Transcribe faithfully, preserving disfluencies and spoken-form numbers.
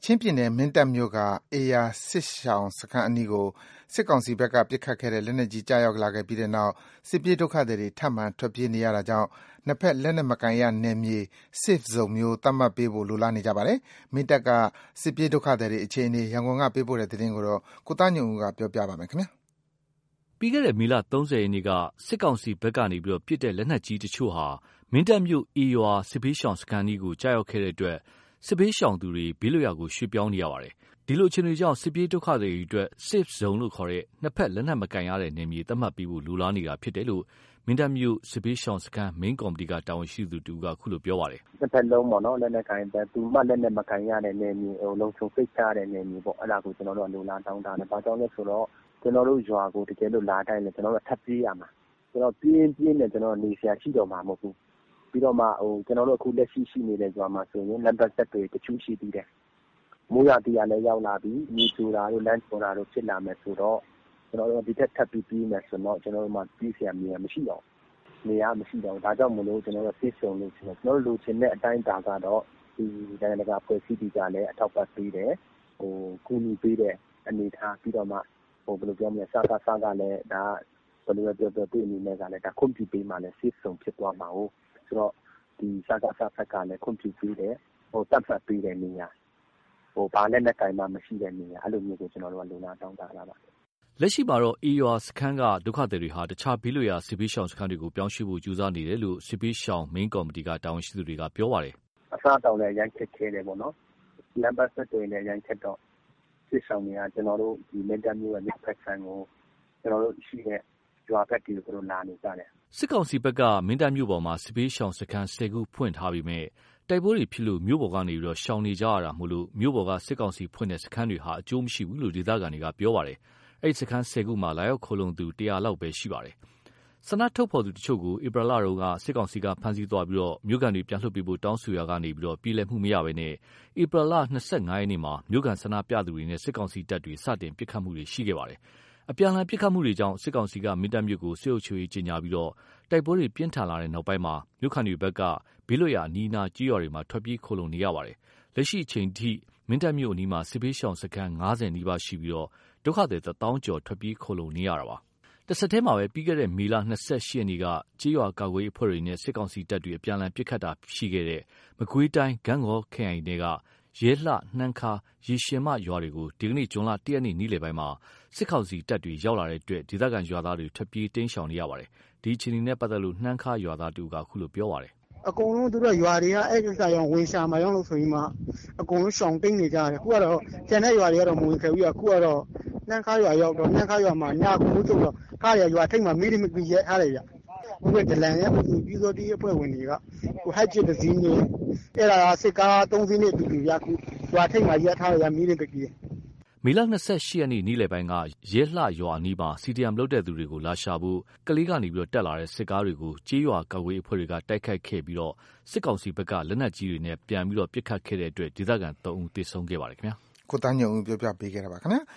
ချင်းပြည်နယ်မင်းတပ်မြို့ကအေယာစစ်ရှောင်စခန်းအနီးကိုစစ်ကောင်စီဘက်ကပစ်ခတ်ခဲ့တဲ့လက်နက်ကြီးကျရောက်လာခဲ့ပြီးတဲ့နောက်စစ်ပြေးဒုက္ခသည်တွေထပ်မံထွက်ပြေးနေရတာကြောင့်နှစ်ဖက်လက်နက်မကိုင်ရနယ်မြေ Safe Zone မျိုးသတ်မှတ်ပေးဖို့လိုလားနေကြပါတယ်။မင်းတပ်ကစစ်ပြေးဒုက္ခသည်တွေအခြေအနေရန်ကုန်ကပေးပို့တဲ့သတင်းကိုတော့ကိုသားညွန့်ဦးကပြောပြပါမယ်ခင်ဗျာ။ပြီးခဲ့တဲ့မေလ၃၀ရက်နေ့ကစစ်ကောင်စီဘက်ကနေပြီးတော့ပစ်တဲ့လက်နက်ကြီးတချို့ဟာမင်းတပ်မြို့အေရွာစစ်ဘေးရှောင်စခန်းကြီးကိုကြားရောက်ခဲ့တဲ့အတွက်စစ်ဘေးရှောင်သူတွေဘေးလွတ်ရာကိုရွှေ့ပြောင်းနေရပါတယ်။ဒီလိုအခြေအနေကြောင့်စစ်ပြေးဒုက္ခသည်တွေအတွက် Safe Zone လို့ခေါ်တဲ့နှစ်ဖက်လက်နက်မကိုင်ရတဲ့နယ်မြေသတ်မှတ်ပေးဖို့လိုလားနေတာဖြစ်တယ်လို့မင်းတပ်မြို့စစ်ဘေးရှောင်စခန်း Main Committee ကတာဝန်ရှိသူတူကခုလိုပြောပါတယ်။နှစ်ဖက်လုံးပေါ့နော်လက်နက်ကိုင်တဲ့သူမှလက်နက်မကိုင်ရတဲ့နယ်မြေဟိုလုံခြုံစိတ်ချတဲ့နယ်မြေပေါ့အဲ့ဒါကိုကျွန်တော်တို့လိုလားတောင်းတာတယ်။ဘာကြောင့်လဲဆိုတော့ကျွန်တော်တို့ရွာကိုတကယ်လို့လာတိုင်းလေကျွန်တော်တို့ထပ်ပြေးရမှာကျွန်တော်ပြင်းပြင်းနဲ့ကျွန်တော်နေဆရာရှိတော့မှာမဟုတ်ဘူး။ပြီးတော့မှဟိုကျွန်တော်တို့အခုလက်ရှိရှိနေတဲ့ရွာမှာဆိုရင်လမ်းဘက်ဆက်တွေတချို့ရှိသေးတယ်။မိုးရတီးရလည်းရောက်လာပြီးမြေကျူတာတို့လမ်းကျော်တာတို့ဖြစ်လာမယ်ဆိုတော့ကျွန်တော်တို့ဒီထက်ထပ်ပြီးပြီးမယ်ဆိုတော့ကျွန်တော်တို့မှပြီးဆရာမြေမရှိတော့နေရာမရှိတော့ဒါကြောင့်မလို့ကျွန်တော်တို့သိဆုံလို့ကျွန်တော်တို့လူချင်းတဲ့အတိုင်းဒါကတော့ဒီတိုင်းတကာဖွဲ့စည်းပြီးကြလည်းအထောက်ပံ့ပေးတယ်ဟိုကူညီပေးတဲ့အနေထားပြီးတော့မှဟိုဘယ်လိုပြောမလဲစကားစကားလည်းဒါဘယ်လိုပြောပြောပြအနေနဲ့ကလည်းဒါကွန်ပျူတာမှာလည်းသိဆုံဖြစ်သွားမှာဟုတ်ဆိုတော့ဒီစကားစကားကလည်းကွန်ပျူတာတယ်ဟိုတပ်ဖတ်ပေးတဲ့နေရာဟိုဘာနဲ့နဲ့တိုင်မှမရှိတဲ့နေရာအဲ့လိုမျိုးကိုကျွန်တော်တို့ကလုံလာတောင်းတာလာပါလက်ရှိမှာတော့အေရွာစခန်းကဒုက္ခသည်တွေဟာတခြားဘေးလွတ်ရာစစ်ဘေးရှောင်စခန်းတွေကိုပြောင်းရွှေ့ဖို့ကြိုးစားနေတယ်လို့စစ်ဘေးရှောင် Main Committee ကတာဝန်ရှိသူတွေကပြောပါတယ်အစားတောင်းလည်းရိုက်ခက်ခဲတယ်ပေါ့နော်လမ်းဘက်ဆက်တွေလည်းရိုက်ခက်တော့စစ်ဆောင်တွေကကျွန်တော်တို့ဒီမင်းတပ်မျိုးရဲ့မြေဖက်ဆန်ကိုကျွန်တော်တို့ရှိတဲ့ရွာဘက်တွေကိုတို့လာနေကြတယ်စစ်ကောင်စီဘက်ကမင်းတပ်မျိုးပေါ်မှာစစ်ဘေးရှောင်စခန်း၁၀ခုဖွင့်ထားပြီးမြဲတိုက်ပွဲတွေဖြစ်လို့မြို့ပေါ်ကနေပြီးတော့ရှောင်နေကြရတာမို့လို့မြို့ပေါ်ကစစ်ကောင်စီဖွင့်တဲ့စခန်းတွေဟာအကျိုးမရှိဘူးလို့ဒေသခံတွေကပြောပါတယ်အဲ့ဒီစခန်း၁၀ခုမှာလာရောက်ခိုလုံသူတရာလောက်ပဲရှိပါတယ်ဆန္ဒထုတ်ဖော်သူတချို့ကိုဧပြီလတုန်းကစစ်ကောင်စီကဖမ်းဆီးသွားပြီးတော့မြို့ကန်တွေပြန်လှုပ်ပေးဖို့တောင်းဆိုရကနေပြီးတော့ပြည်လည်မှုမရဘဲနဲ့ဧပြီလ၂၅ရက်နေ့မှာမြို့ကန်ဆန္ဒပြသူတွေနဲ့စစ်ကောင်စီတပ်တွေစတင်ပစ်ခတ်မှုတွေရှိခဲ့ပါတယ်အပြန်အလှန်ပစ်ခတ်မှုတွေကြောင့်စစ်ကောင်စီကမင်းတပ်မြို့ကိုစစ်အုပ်ချုပ်ရေးကြီးညာပြီးတော့တိုက်ပွဲတွေပြင်းထန်လာတဲ့နောက်ပိုင်းမှာမြို့ခံတွေဘက်ကဘေးလွတ်ရာအနီးအနားကြီးရွာတွေမှာထွက်ပြေးခိုလုံနေရပါတယ်လက်ရှိအချိန်ထိမင်းတပ်မြို့အနီးမှာစစ်ဘေးရှောင်စခန်း၅၀နီးပါးရှိပြီးတော့ဒုက္ခသည်တစ်သောင်းကျော်ထွက်ပြေးခိုလုံနေရတာပါတဆက်တည်းမှာပဲပြီးခဲ့တဲ့မေလ၂၈ရက်နေ့ကကြေးရွာကာကွယ်ရေးအဖွဲ့တွေနဲ့စစ်ကောင်စီတပ်တွေအပြန်အလှန်ပစ်ခတ်တာရှိခဲ့တဲ့မကွေးတိုင်းဂန့်ဂေါခရိုင်တွေကရဲလှနှမ်းခါရေရှင်မရွာတွေကိုဒီကနေ့ဇွန်လ၁ရက်နေ့နေ့လယ်ပိုင်းမှာစစ်ကောင်စီတပ်တွေရောက်လာတဲ့အတွက်ဒေသခံရွာသားတွေထွက်ပြေးတိမ်းရှောင်နေရပါတယ်ဒီအခြေအနေနဲ့ပတ်သက်လို့နှမ်းခါရွာသားတူကခုလိုပြောပါတယ်အကုန်လုံးသူတို့ရွာတွေကအဲ့ကိစ္စရောဝင်ရှာမရောလို့ဆိုပြီးမှအကုန်လုံးရှောင်တိန်နေကြတယ်ခုကတော့ကျန်တဲ့ရွာတွေကတော့မဝင်ခဲ့ဘူးအခုကတော့နှမ်းခါရွာရောက်တော့နှမ်းခါရွာမှာညကူကျုပ်တော့ကားရရွာထိတ်မှာမိလိမပြီးရဲထားတယ်ဗျဘုရားဒလန်ရဲ့ပြီးသောတိအဖွဲ့ဝင်တွေကဟိုဟိုက်ချစ်တစ်စီးနေအဲ့ဒါစစ်ကား၃စီးနဲ့တူတူရခုရွာထိတ်မှာရဲထားရမိလိပြီးမေလ၂၈ရက်နေ့နေ့လယ်ပိုင်းကရဲလှရွာအနီးမှာစီဒီအမ်လုပ်တဲ့သူတွေကိုလာရှာဖို့ကလေးကနေပြီးတော့တက်လာတဲ့စစ်ကားတွေကိုကြေးရွာကာကွယ်အဖွဲ့တွေကတိုက်ခိုက်ခဲ့ပြီးတော့စစ်ကောင်စီဘက်ကလက်နက်ကြီးတွေနဲ့ပြန်ပြီးတော့ပစ်ခတ်ခဲ့တဲ့အတွက်ဒေသခံ၃ဦးသေဆုံးခဲ့ပါတယ်ခင်ဗျာကိုသားညုံဦးပြောပြပေးခဲ့တာပါခင်ဗျာ